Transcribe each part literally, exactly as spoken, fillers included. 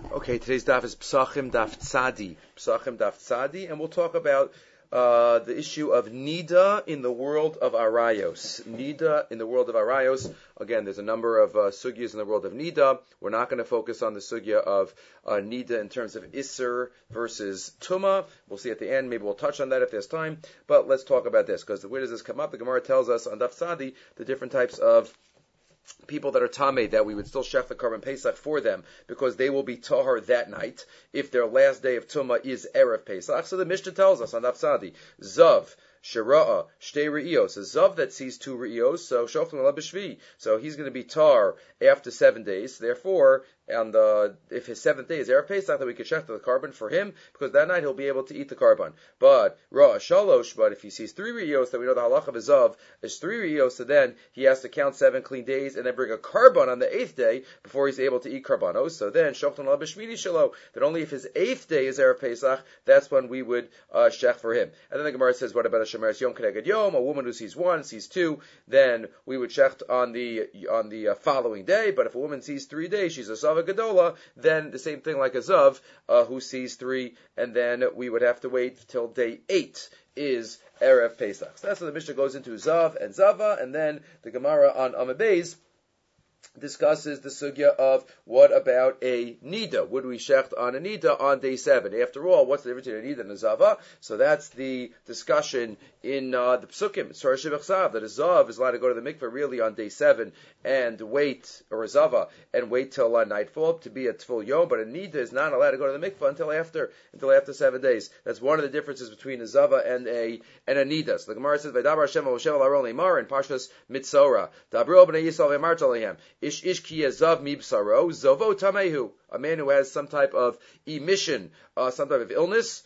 Okay, today's daf is Psachim Daf Tzadi. Psachim Daf Tzadi, and we'll talk about uh, the issue of Nida in the world of Arayos. Nida in the world of Arayos. Again, there's a number of uh, sugyas in the world of Nida. We're not going to focus on the sugya of uh, Nida in terms of Isser versus Tuma. We'll see at the end. Maybe we'll touch on that if there's time. But let's talk about this, because where does this come up? The Gemara tells us on Daf Tzadi the different types of people that are tamei, that we would still shech the Karban Pesach for them, because they will be tahar that night, if their last day of Tumah is Erev Pesach. So the Mishnah tells us on Daf Tzadi, Zav, Shira'a, Shtei Re'iyos, a Zav that sees two Re'iyos, so Shoftim Ala B'Shvi, so he's going to be tar after seven days, therefore, and uh, if his seventh day is Erev Pesach, then we can shech the Karban for him, because that night he'll be able to eat the Karban. But, Ra'a Shalosh, but if he sees three Re'iyos, then we know the halach of a Zav is three Re'iyos, so then he has to count seven clean days, and then bring a Karban on the eighth day, before he's able to eat Karbanos. So then, Shoftim Ala B'Shmini Shalo, that only if his eighth day is Erev Pesach, that's when we would uh, shech for him. And then the Gemara says, what about a Shemeres Yom Keneged Yom, a woman who sees one, sees two, then we would shech on the on the uh, following day. But if a woman sees three days, she's a Zava Gedola, then the same thing like a Zav uh, who sees three, and then we would have to wait till day eight is Erev Pesach. So that's what the Mishnah goes into Zav and Zava, and then the Gemara on Amabez discusses the sugya of what about a nida? Would we shecht on a nida on day seven? After all, what's the difference between a nida and a zava? So that's the discussion in uh, the psukim. Surah Shebechsav, that a zav is allowed to go to the mikveh really on day seven and wait, or a zava, and wait till uh, nightfall to be a tful yom, but a nida is not allowed to go to the mikveh until after until after seven days. That's one of the differences between a zava and a and a nida. So the Gemara says, "Vaydabar Hashem Moshe Aaron Lemar in Parshas Mitzora, Dabru b'nei Yisrael v'Emarta Alehem." Ish ish ki yazav mibsaro, zovo tamehu. A man who has some type of emission, uh, some type of illness,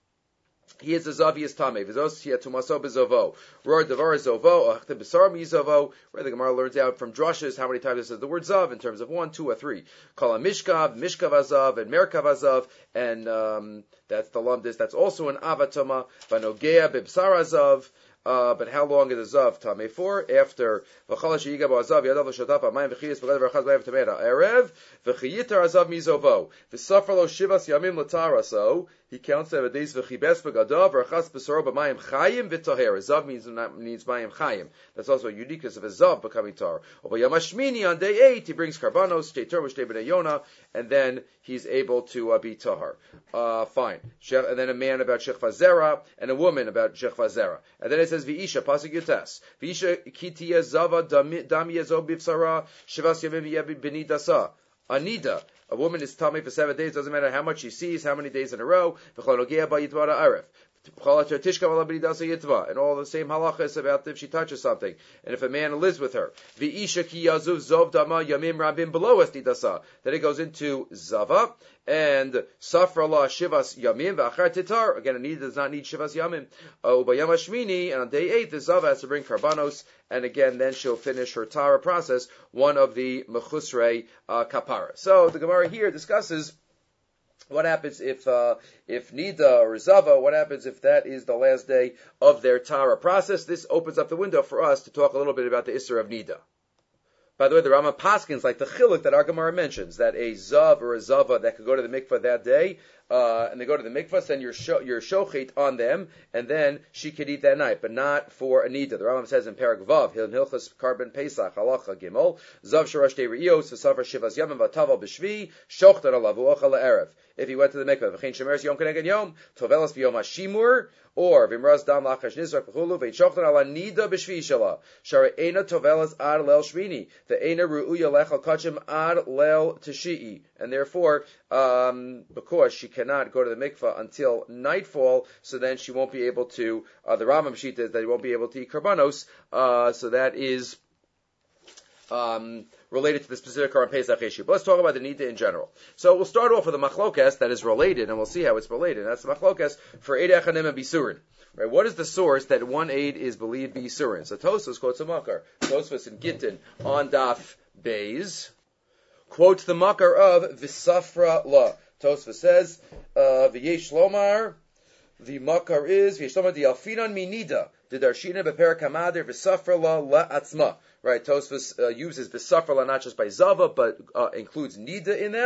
he is a zav, he is tameh. V'zos he tumaso bezovo. Ror devar zovo, achtem besar mizovo. Where the Gemara learns out from drushes how many times it says the word zav in terms of one, two, or three. Kol mishkav, mishkav azav, and merkav azav, and um, that's the lumdis. That's also an avatama. Vanogea bibsar azav. Uh, but how long is a zav tameh for? After v'chalash yigabo azav yadav l'shataf amayim v'chiyas v'gadav v'chaz v'ayim tameh erev v'chiyitar azav mizovo v'safar lo shivas yamim l'taraso. He counts seven days v'chibes v'gadav v'chas b'soro b'mayim chayim v'taher. A zav means means mayim chayim. That's also a uniqueness of a zav becoming tar. Over yamashmini on day eight he brings karbanos shtei tur v'shtei b'nei yona, and then he's able to uh, be tahar. Uh, fine. And then a man about shechva zera, and a woman about shechva zera. And then it says v'isha pasuk yutas v'isha kitiya zava dami yazo b'vsara shivas yamim yebi b'ni dasa. Anida, a woman is tamei for seven days. Doesn't matter how much she sees, how many days in a row. V'chologea ba'yitvara aref. And all the same halachas about if she touches something, and if a man lives with her. Then it goes into zava and safra la shivas yamim v'achar titar. Again, a need does not need shivas yamim. Ubayamashmini, and on day eight, the zava has to bring karbanos, and again, then she'll finish her tara process, one of the mechusrei uh, kapara. So the Gemara here discusses what happens if uh, if Nida or Zava, what happens if that is the last day of their Tara process? This opens up the window for us to talk a little bit about the Isser of Nida. By the way, the Rama Paskins, like the Chiluk that our Gemara mentions, that a Zav or a Zava that could go to the mikvah that day, uh, and they go to the mikvah, then you're, sho- you're shochet on them, and then she could eat that night, but not for a Nida. The Rambam says in Perek Vav, Hil Hilchas Karban Pesach, Halacha Gimel, Zav Sharash Dei Re'iyos, V'Safar Shivas Yamim, V'Taval B'Shvi, Shochtan Alavu Ochal Erev. If he went to the mikvah, V'chein Shemeres Yom Keneged Yom, Tovelas V'Yom HaShimur, or V'imraz Dam Lachash Nizrak V'chulu, V'Shochtan Ala Nida B'Shvi Shala, Shara Eina Tovelas Ad Lel Shvini, the Eina Ru'uya Lechal Kachim Ad Lel Teshi'i. And therefore, um, because she cannot go to the mikvah until nightfall, so then she won't be able to, uh, the Rambam Shita is that he won't be able to eat karbanos, uh, so that is, um, related to the specific Karban Pesach issue. But let's talk about the Nida in general. So we'll start off with a machlokas that is related, and we'll see how it's related. That's the machlokas for Eid Echanim and Bisurin. Right? What is the source that one aid is believed to be Bisurin? So Tosfos quotes a makar. Tosfos in Gittin on Daf Beis quotes the makar of V'Safra La. Tosfos says, uh, V'yesh Lomar, the makar is V'yesh Lomar di Alfinan Minida. The Darshina bePerak Hamadir V'Safra La La'atzma. Right, Tosfos uh, uses V'Safra La not just by Zava, but uh, includes Nida in that.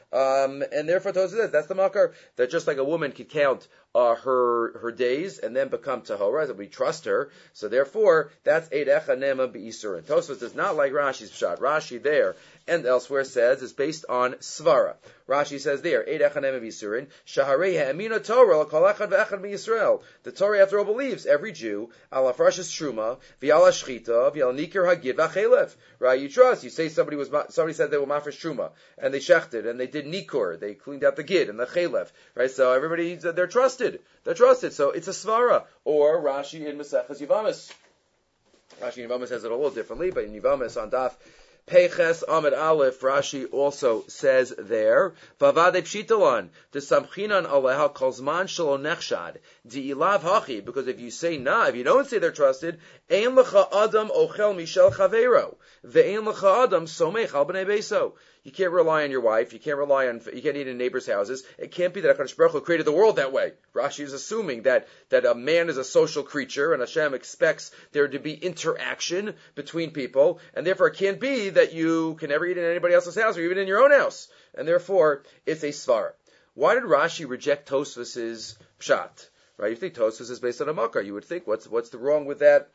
Um, and therefore, Tosfos says that's the makar, that just like a woman could count uh, her her days and then become tahora, that we trust her. So therefore, that's eid echa nema be'isurin. Tosfos does not like Rashi's pshat. Rashi there and elsewhere says it's based on svara. Rashi says there, eid echa nema be'isurin, shaharei ha'amina Torah kol echad ve'echad be'Yisrael. The Torah, after all, believes every Jew al afrashas truma v'al ashchita v'al nikir hagid v'achelev. Right? You trust. You say somebody was somebody said they were mafresh truma and they shechted and they did nikur, they cleaned out the gid and the chelev. Right? So everybody, they're trusted. They're trusted. So it's a svara. Or Rashi in Maseches Yevamos. Rashi in Yevamos says it a little differently, but in Yevamos on Daf Peiches Amid Aleph, Rashi also says there, Vavade Pshitalan, the Samchinan Aleha Kolzman Shalo Nechshad, Di Ilav Hachi, because if you say nah, if you don't say they're trusted, Ein Lecha Adam Ochel Mishel Chavero, Ve'ein Lecha Adam Somech Al B'nei Beso. You can't rely on your wife, you can't rely on, you can't eat in neighbors' houses. It can't be that HaKadosh Baruch Hu created the world that way. Rashi is assuming that, that a man is a social creature, and Hashem expects there to be interaction between people, and therefore it can't be that you can never eat in anybody else's house, or even in your own house. And therefore, it's a svara. Why did Rashi reject Tosfos's pshat? Right? You think Tosfos is based on a makar. You would think, what's, what's the wrong with that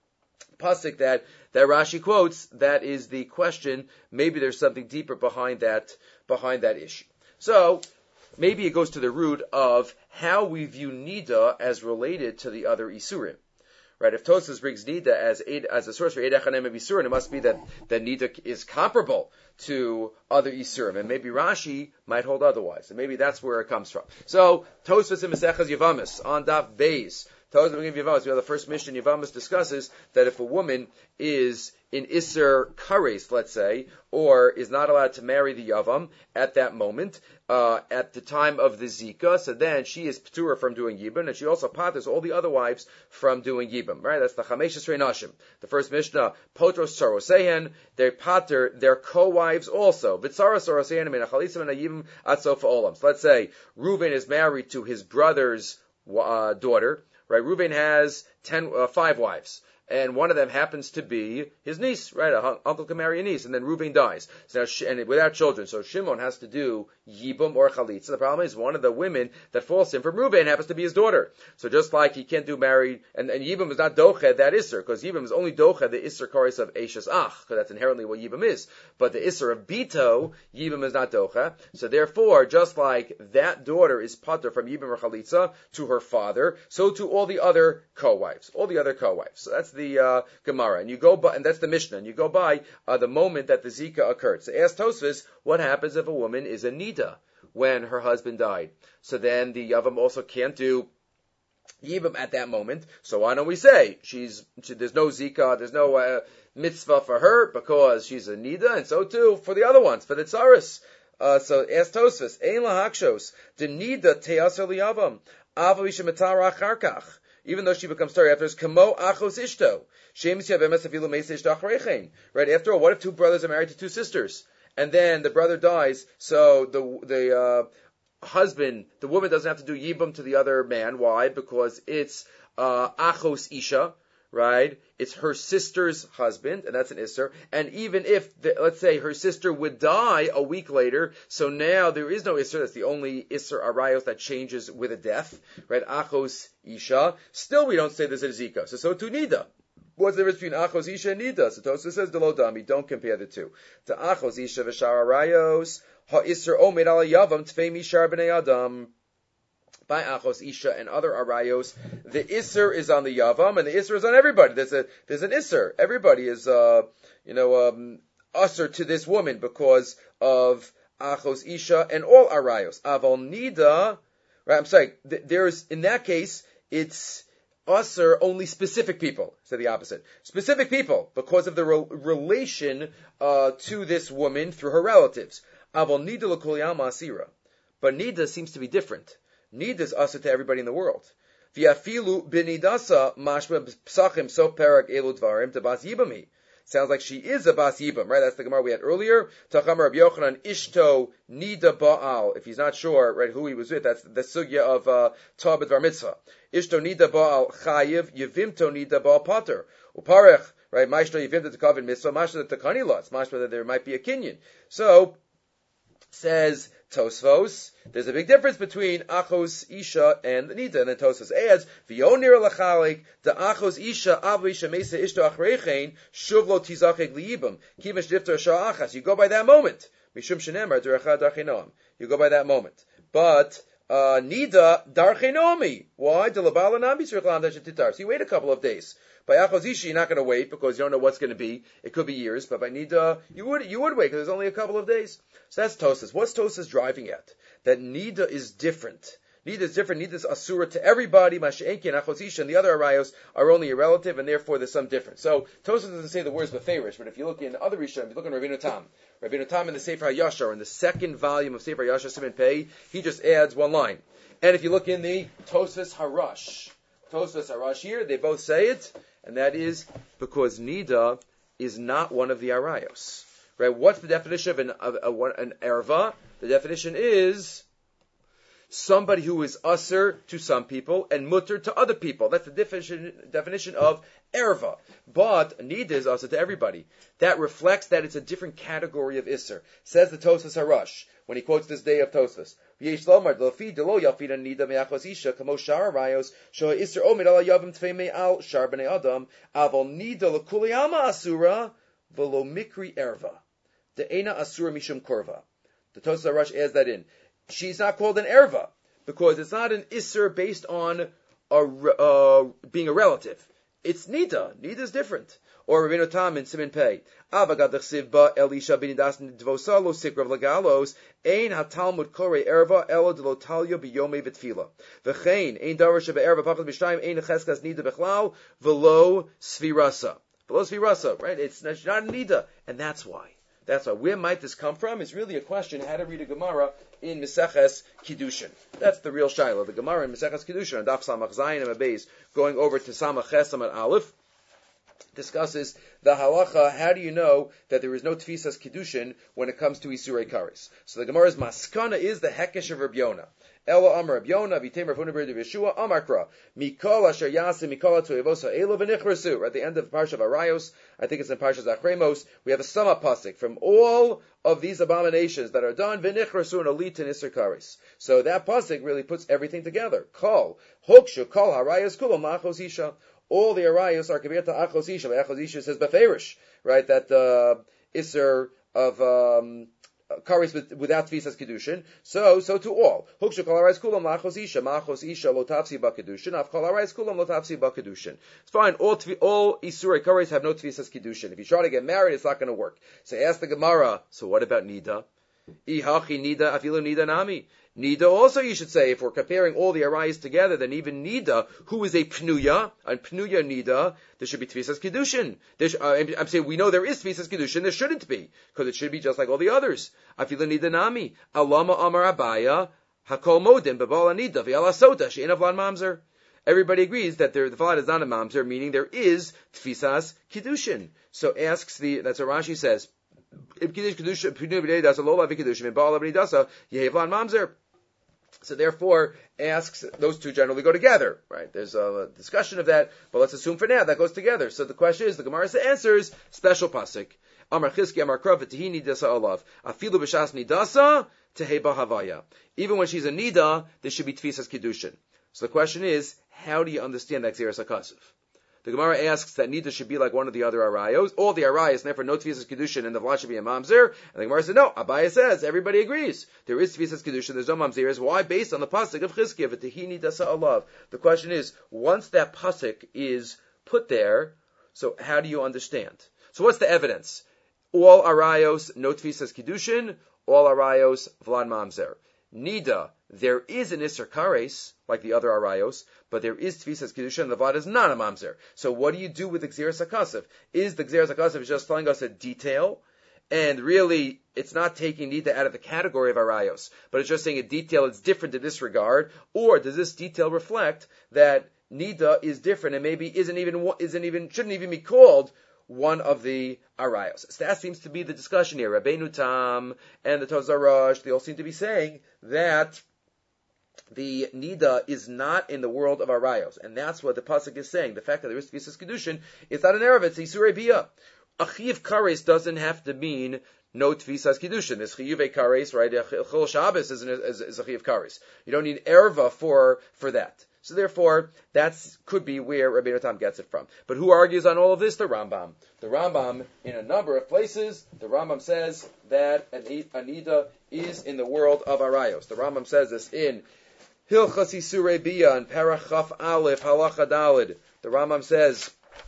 pasuk that, that Rashi quotes? That is the question. Maybe there's something deeper behind that, behind that issue. So, maybe it goes to the root of how we view Nida as related to the other Isurim. Right? If Tosfos brings Nida as as a source for Eid Echanem Isurim, it must be that, that Nida is comparable to other Isurim. And maybe Rashi might hold otherwise. And maybe that's where it comes from. So, Tosfos in Maseches Yevamos, on Daf Beis, Tosfos in Yevamos, the first mission Yevamos discusses that if a woman is in Isser Kares, let's say, or is not allowed to marry the Yavam at that moment, uh, at the time of the Zika, so then she is P'tura from doing Yibam, and she also patters all the other wives from doing Yibam, right? That's the Chamesh Esrei Nashim. The first Mishnah, Potros Sarosehen, they patter their co-wives also. Vitzaros Sarosehen, Min HaChalisim and HaYibam Atzofa Olam. So let's say Reuven is married to his brother's uh, daughter, right? Reuven has ten, uh, five wives. And one of them happens to be his niece, right? A uncle can marry a niece, and then Reuven dies. So now, and without children, so Shimon has to do Yibum or Chalitza. The problem is one of the women that falls in from Reuven happens to be his daughter. So just like he can't do married, and, and Yibum is not Doched, that Isser, because Yibum is only Doched, the Isser Kares of Eishes Ach, because that's inherently what Yibum is. But the Isser of Bito, Yibum is not Doched. So therefore, just like that daughter is Pater from Yibum or Chalitza to her father, so to all the other co-wives, all the other co-wives. So that's the uh, Gemara, and you go by, and that's the Mishnah, and you go by uh, the moment that the Zika occurred. So ask Tosfos, what happens if a woman is a Nida when her husband died? So then the Yavam also can't do Yibam at that moment. So why don't we say she's she, there's no Zika, there's no uh, mitzvah for her because she's a Nida, and so too for the other ones, for the Tsaris. Uh, so ask Tosfos, Ein lahakshos, the Nida te'aser liyavam, ava mishemetara acharkach. Even though she becomes Torah after, kamo achos ishto. Right? After all, what if two brothers are married to two sisters? And then the brother dies, so the the uh, husband, the woman doesn't have to do yibum to the other man. Why? Because it's uh, achos isha, right? It's her sister's husband, and that's an isser. And even if, the, let's say, her sister would die a week later, so now there is no isser. That's the only isser arayos that changes with a death, right? Achos isha. Still, we don't say there's a zika. So, so to nida. What's the difference between achos isha and nida? So Tosfos says, Delo dami, don't compare the two. To achos isha v'shar arayos, ha isser omed ala yavam tfei mishar b'nei adam. By achos isha and other arayos, the isser is on the yavam, and the isser is on everybody. There's a there's an isser. Everybody is uh you know um usher to this woman because of achos isha and all arayos. Aval nida, right? I'm sorry. Th- there's in that case it's usher only specific people. So the opposite, specific people because of the re- relation uh to this woman through her relatives. Aval nida l'kol yama asira, but nida seems to be different. Nida is asa to everybody in the world. V'afilu b'nidasa mashma psachim so perak elu dvarim to bas yibami. Sounds like she is a bas yibam, right? That's the Gemara we had earlier. Tacham Rabbi Yochanan ishto nida ba'al. If he's not sure, right, who he was with, that's the sugya of uh, Tah b'dvar mitzvah. Ishto nida ba'al chayiv yevimto nida ba'al pater. Uparech, right? Mashto yevimto tekavin mitzvah. Mashto the takani lots. Mashto that there might be a kinyan. So Says Tosfos, there's a big difference between Achos Isha and the Nida. And then Tosfos adds, V'yonir lachalik, the Achos Isha, Avli Shemesa Ishto Achreichein, Shuvlo Tizacheg Liibim, Kivash Diftar Sha'achas. You go by that moment. Mishum Shenemar, Durachad Darchinoam. You go by that moment. But, uh, Nida, Darchinomi. Why? Delabala Nami Sirchlam Dashet. So you wait a couple of days. By Achos Isha, you're not going to wait because you don't know what's going to be. It could be years, but by Nida, you would, you would wait because there's only a couple of days. So that's Tosas. What's Tosas driving at? That Nida is different. Nida is different. Nida is Asura to everybody. Masha'enki and Achos Isha and the other Arayos are only a relative, and therefore there's some difference. So Tosas doesn't say the words Beferish, but if you look in other Rishon, if you look in Rabbeinu Tam, Rabbeinu Tam in the Sefer HaYashar, in the second volume of Sefer HaYashar Siman Pei, he just adds one line. And if you look in the Tosas Harash, Tosas Harash here, they both say it, and that is because Nida is not one of the Arayos. Right? What's the definition of an, of a, an erva? The definition is somebody who is usher to some people and mutter to other people. That's the definition, definition of erva. But nida is usher to everybody. That reflects that it's a different category of isser. Says the Tosas Harash when he quotes this day of Tosas. V'yesh lomar delofi delo yafida nida me'achos isha kamo shar arayos shoha isser omid ala yavim tfei me'al shar b'nei adam avol nida l'kuli alma asura v'lo mikri erva. The Eina Asura Mishum Korva. The Tosas Harash adds that in. She's not called an erva because it's not an isser based on a, uh, being a relative. It's nida. Nida is different. Or Rabbeinu Tam in Siman Pei. Avagad chsiv ba Elisha bin Das dvosa lo sikrav lagalos ein hatalmud kore erva elo de lo talya biyome v'tfila. V'chein ein davar sheba erva pachas b'shtayim ein cheskas nida bechlal v'lo svirasa. V'lo svirasa. Right? It's not a nida, and that's why. That's why. Where might this come from? Is really a question how to read a Gemara in Meseches Kiddushin. That's the real Shiloh. The Gemara in Meseches Kiddushin, on Daf Samach Zayin and Abayz, going over to Samach Chesam and Aleph, discusses the halacha. How do you know that there is no Tfisas Kiddushin when it comes to Isurei Kares? So the Gemara's maskana is the Hekesh of Rabbi Yonah. Ela Amar Rabbi Yonah, Vitem Rav Huna ber Yeshua, Amarkra, Mikol Asher Yasim, Mikol Atoyevosa Elo V'Nichrasu. At the end of Parsha of Arayos, I think it's in Parsha Zachremos, we have a summa pasuk from all of these abominations that are done, V'Nichrasu and Alit and Isser Kares. So that pasuk really puts everything together. Kol, Hokshu, Kol Harayos Kulam Achos Isha. All the Arayos are Kavir to Achos Isha. Achos Isha says Beferish, right? That the uh, Isser of um, Kares with, without Tfisas Kedushin. So, so to all. Huksha kol harais kulam lachos isha, machos isha lo tafsi ba Kedushin, af kol harais kulam lo tafsi ba Kedushin. It's fine. All tvi, all Isurei Kares have no Tfisas Kedushin. If you try to get married, it's not going to work. So ask the Gemara, so what about Nida? Ihachi Nida, afilu Nida nami. Nida also, you should say, if we're comparing all the Arayos together, then even Nida, who is a Pnuya, and Pnuya Nida, there should be Tfisas Kedushin. Sh- uh, I'm saying we know there is Tfisas Kedushin, there shouldn't be, because it should be just like all the others. Afilu Nida nami. Alama Amar Abaya, Hakol Modim, Babala Nida, V'yala Sota, She'en Avlan Mamzer. Everybody agrees that there, the Vlad is not a Mamzer, meaning there is Tfisas Kedushin. So asks the, that's what Rashi says, so therefore, asks, those two generally go together, right? There's a discussion of that, but let's assume for now that goes together. So the question is, the Gemara answers, special pasuk. Amar Chizki, Amar Krav, Tehi Nidasa Olav. Afilu B'shas Nidasa, Teheba Havaya. Even when she's a Nida, there should be Tfisas Kiddushin. So the question is, how do you understand that Xeris HaKasuv? The Gemara asks that Nida should be like one of the other Arayos, all the Arayos, and therefore no Tfisas Kiddushin, and the Vlad should be a Mamzer. And the Gemara said, no, Abaya says, everybody agrees. There is Tfisas Kiddushin, there's no Mamzer. Why? Based on the pasuk of Chizkiah, V'tehi Nidasa Olav. The question is, once that pasuk is put there, so how do you understand? So what's the evidence? All Arayos, no Tfisas Kiddushin, all Arayos, Vlad Mamzer. Nida, there is an Isser Kares, like the other Arayos, but there is Tfisas Kiddushin, and the Vlad is not a Mamzer. So what do you do with the Xeris HaKasuv? Is the Xeris HaKasuv just telling us a detail, and really, it's not taking Nida out of the category of Arayos, but it's just saying a detail that's different in this regard, or does this detail reflect that Nida is different, and maybe isn't even, isn't even, shouldn't even be called one of the Arayos? So that seems to be the discussion here. Rabbeinu Tam and the Tosas Harash, they all seem to be saying that the Nida is not in the world of Arayos. And that's what the pasuk is saying. The fact that there is Tfisas Kedushin is not an Erev, it's Isurei Biyah. Achiv Kares doesn't have to mean no tvisas kiddushin. This chiyuv kares, right? Chol Shabbos is, is, is a chiyuv kares. You don't need erva for for that. So therefore, that could be where Rabbeinu Tam gets it from. But who argues on all of this? The Rambam. The Rambam, in a number of places, the Rambam says that an Anida is in the world of Arayos. The Rambam says this in Hilchas Isurei Bia and Perach Chaf Aleph Halacha Dalid. The Rambam says,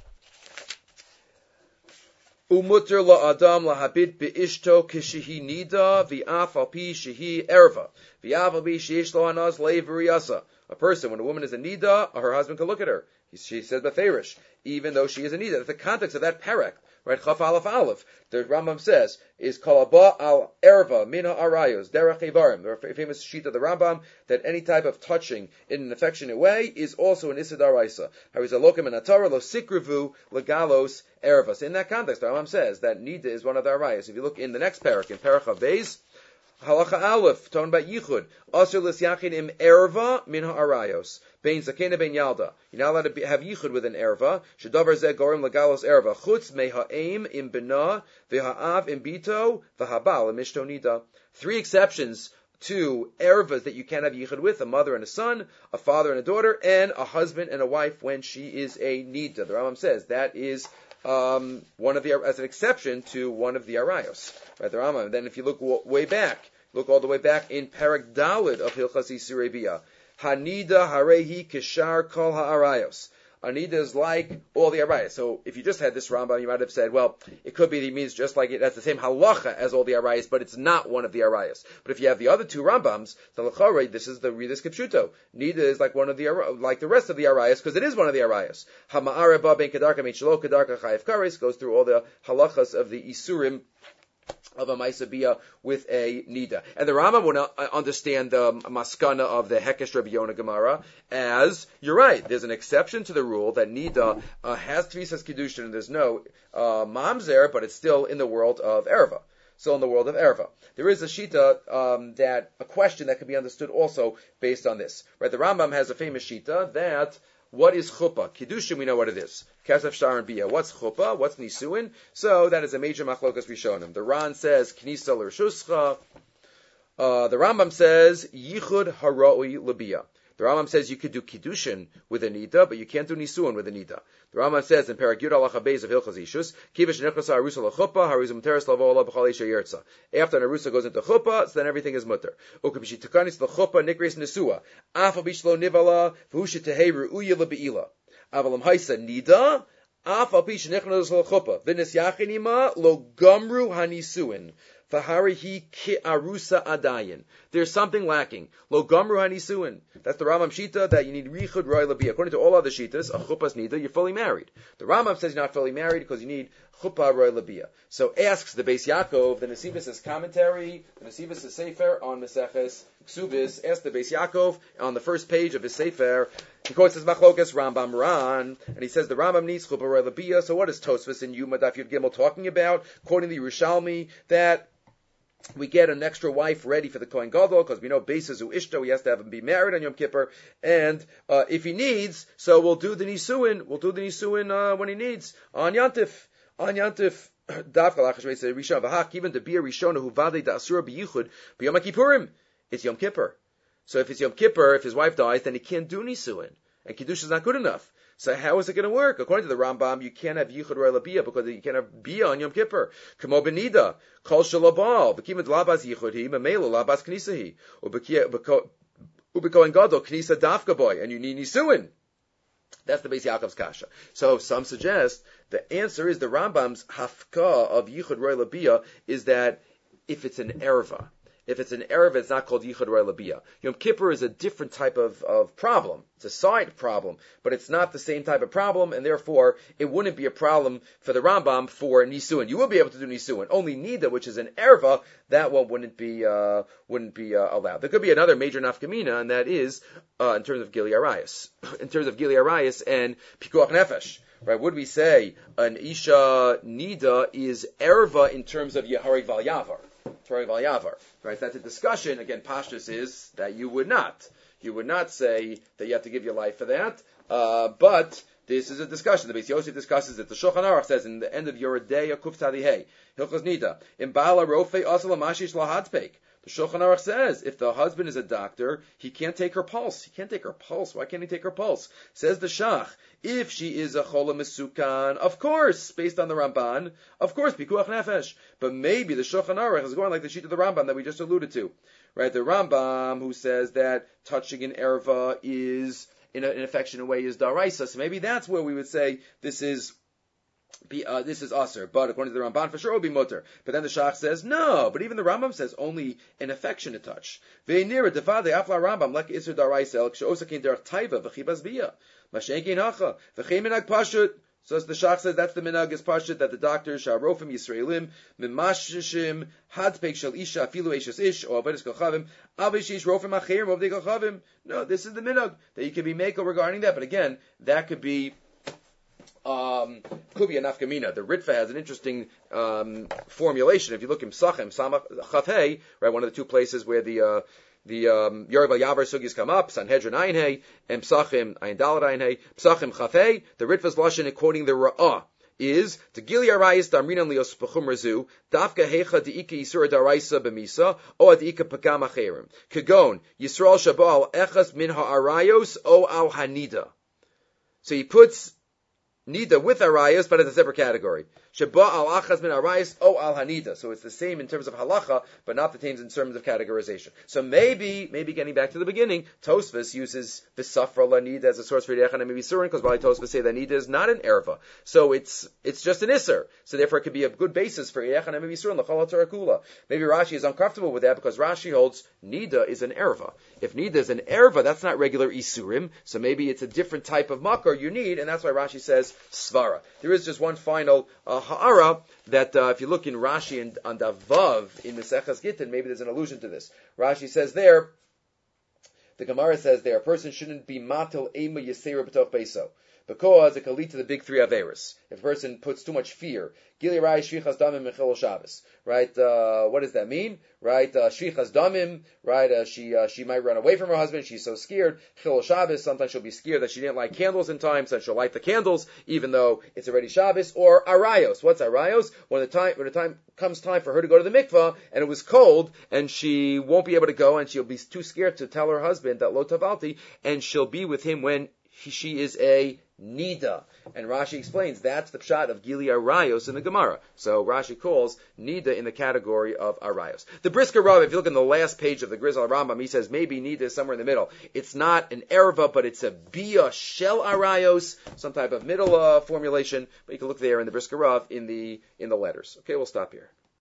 Umutter la Adam lahabit beishto kishihi nida v'af al pi shehi erva v'af al pi sheish lo anaz le'ivriasa. A person, when a woman is a nida, her husband can look at her. He, she says beferish, even though she is a nida. That's the context of that perek, right? Chaf aleph aleph. The Rambam says is kalaba al erva mina arayos derech evarim. The famous sheet of the Rambam that any type of touching in an affectionate way is also an issa daraisa. Harizalokim and atara lo sikrivu legalos ervas. In that context, the Rambam says that nida is one of the arayos. If you look in the next perek, in perek of Beis, Halacha Aleph, talking about Yichud. Asher l'syachin im erva min ha'arayos. Bein zakena bein yalda. You're not allowed to be, have Yichud with an erva. Shedavar zeh gorim legalos erva. Chutz me ha'im im bena, v'ha'av im bito, v'habal im ishto nida. Three exceptions to ervas that you can't have Yichud with: a mother and a son, a father and a daughter, and a husband and a wife when she is a nida. The Rambam says that is um, one of the, as an exception to one of the arayos. Right, the Rambam. And then if you look w- way back, look all the way back in Perek Dalid of Hilchas Isurei Bia. Hanida harehi kishar kol ha'arayos. Anida is like all the arayos. So if you just had this Rambam, you might have said, well, it could be that he means just like it has the same halacha as all the arayos, but it's not one of the arayos. But if you have the other two Rambams, the lachore, this is the Ridas Kipshuto. Nida is like one of the like the rest of the arayos because it is one of the arayos. Hama'ara ba ben kedarka mein shelo kedarka chayev kares goes through all the halachas of the isurim of a Maisabiyah with a Nida. And the Rambam will understand the maskana of the Hekesh Rabbi Yonah Gemara as, you're right, there's an exception to the rule that Nida uh, has Tvisas Kiddushin and there's no uh, Mamzer, but it's still in the world of Erva. Still in the world of Erva. There is a Shita, um, that, a question that can be understood also based on this. Right, the Rambam has a famous Shita that, what is chuppah? Kiddushin, we know what it is. Kesef Shtar and Bia. What's chuppah? What's nisuin? So that is a major machlokas rishonim. The Ran says knisa l'rshuscha. Uh, the Rambam says yichud haroi lebia. The Rambam says you could do kiddushin with a nida, but you can't do nisuin with a nida. The Rambam says in Perek Yud Halacha Beis of Hilchos Ishus, kivish nechasa arusa lechupah harizum teres lavola b'chal isha yertza. After an arusa goes into chuppah, so then everything is mutter. Ukabshi takanis lechupah nikris nesua. Afal bishlo nivala v'husha teheru uya lebeila. Avalam haisa nida. Afal bish nechnas lechupah v'nes yachinima lo gamru hanisuin. Faharihi ki arusa adayin. There's something lacking. Lo gamru hanisuin. That's the Rambam Shita that you need richud roy labia. According to all other Shitas, a chuppah's nida, you're fully married. The Rambam says you're not fully married because you need chuppah roy labia. So asks the Beis Yaakov, the Nesivus' commentary, the Nesivus' sefer on Meseches Ksubis, asks the Beis Yaakov on the first page of his sefer. He quotes his machlokas Rambam Ran, and he says the Rambam needs chuppah roy labia. So what is Tosfos in Yuma Daf Yud Gimel talking about? Quoting the Yerushalmi that we get an extra wife ready for the Kohen Gadol, because we know Beis Hu Ishto, he has to have him be married on Yom Kippur, and uh, if he needs, so we'll do the Nisuin, we'll do the Nisuin uh, when he needs, on Yantif, on Yantif, Dav Kalachash Beis Rishon V'hak, even to be a Rishona who vade da Asura b'yichud, b'Yom HaKippurim, it's Yom Kippur. So if it's Yom Kippur, if his wife dies, then he can't do Nisuin, and Kiddush is not good enough. So how is it going to work? According to the Rambam, you can't have Yichud Roy Labia because you can't have Bia on Yom Kippur. Kamo Benida, Kol Shalabal, Bekimed Labas Yichud Hi, Mamela Labas Knisa Hi, Ubiko and Gadol Knisa Dafka Boy, and you need Nisuin. That's the Beis Yaakov's kasha. So some suggest the answer is the Rambam's hafka of Yichud Roy Labia is that if it's an erva, if it's an Erev, it's not called Yichud Roy Labia. Yom Kippur is a different type of, of problem. It's a side problem, but it's not the same type of problem, and therefore it wouldn't be a problem for the Rambam for Nisuin. You will be able to do Nisuin. Only Nida, which is an Erva, that one wouldn't be uh, wouldn't be uh, allowed. There could be another major nafkamina, and that is uh, in terms of Gili Arayas. In terms of Gili Arayas and Pikuach Nefesh. Right? Would we say an Isha Nida is Erva in terms of Yehareg Val Yavar? Right, that's a discussion. Again, Pashtus is that you would not. You would not say that you have to give your life for that. Uh, but This is a discussion. The Beis Yosef discusses it. The Shulchan Aruch says in the end of Yoredeya Kuf Tzadihei, Hilchos Nida, in Bala Rofei Asala Mashish Lahadpek. The Shulchan Aruch says if the husband is a doctor, he can't take her pulse. He can't take her pulse. Why can't he take her pulse? Says the Shach, if she is a chola mesukan, of course, based on the Ramban, of course, pikuach nefesh. But maybe the Shulchan Aruch is going like the sheet of the Rambam that we just alluded to, right? The Rambam who says that touching an erva is in a, an affectionate way is daraisa. So maybe that's where we would say this is. Be, uh, this is aser, but according to the Ramban, for sure it would be mutter. But then the Shach says, no, but even the Rambam says only an affectionate touch. Ve'nira defade afla Rambam lek iser daraisa el ksheosakin derech taiva v'chibas bia. Mashenkin hacha v'chei minag pashut. So as the Shach says, that's the minag is pashut, that the doctors, sharofim Yisraelim, mimashishim, hadpek shel isha, afilu eishes ish, or avedis kochavim, avishish rofim achirim, ovdei kochavim. No, this is the minag, that you can be meko regarding that. But again, that could be Um, could be a nafkamina. The Ritva has an interesting um, formulation. If you look in Psachim, Samach Chavhei, right, one of the two places where the uh, the um, Yorev Yavar sugis come up, Sanhedrin Ayin Hey, and Psachim Ayin Dalad Ayin Hey, Psachim Chavhei. The Ritva's lashon, quoting the Ra'ah, is to Gili Arayis Damrinan Lios Pachum Razu Dafka Hecha Deika Yisur Daraisa B'Misa O Deika Pagam Acherim Kagon Yisrael Shabal Echas Min Ha'arayos O Al Hanida. So he puts Nida with arayos, but it's a separate category. Sheba al achaz min arayos o al hanida. So it's the same in terms of halacha, but not the same in terms of categorization. So maybe, maybe getting back to the beginning, Tosfos uses v'safra la nida as a source for Yechan and maybe Surin, because why Tosfos say that nida is not an erva. So it's it's just an isser. So therefore it could be a good basis for Yechan and maybe Surin, l'chol ha'torakula. Maybe Rashi is uncomfortable with that because Rashi holds nida is an erva. If nida is an erva, that's not regular isurim. So maybe it's a different type of makar you need, and that's why Rashi says svara. There is just one final uh, ha'ara that uh, if you look in Rashi and on Davav in Maseches Gittin, maybe there's an allusion to this. Rashi says there, the Gemara says there, a person shouldn't be matil ema yisera b'toch beiso, because it can lead to the big three averos. If a person puts too much fear, gili rai shvichas damim mechil Shabbos, right? Uh, what does that mean? Right? Uh, shvichas damim, right? Uh, she uh, she might run away from her husband. She's so scared. Chil Shabbos. Sometimes she'll be scared that she didn't light candles in time, so she'll light the candles even though it's already Shabbos. Or arayos. What's arayos? When the time when the time comes time for her to go to the mikvah and it was cold and she won't be able to go and she'll be too scared to tell her husband that lo tavalti, and she'll be with him when he, she is a nida. And Rashi explains that's the pshat of Gili Arayos in the Gemara. So Rashi calls nida in the category of Arayos. The Brisker Rav, if you look in the last page of the Grizzle Rambam, he says maybe nida is somewhere in the middle. It's not an erva, but it's a bia shel Arayos, some type of middle uh, formulation. But you can look there in the Brisker Rav in the in the letters. Okay, we'll stop here.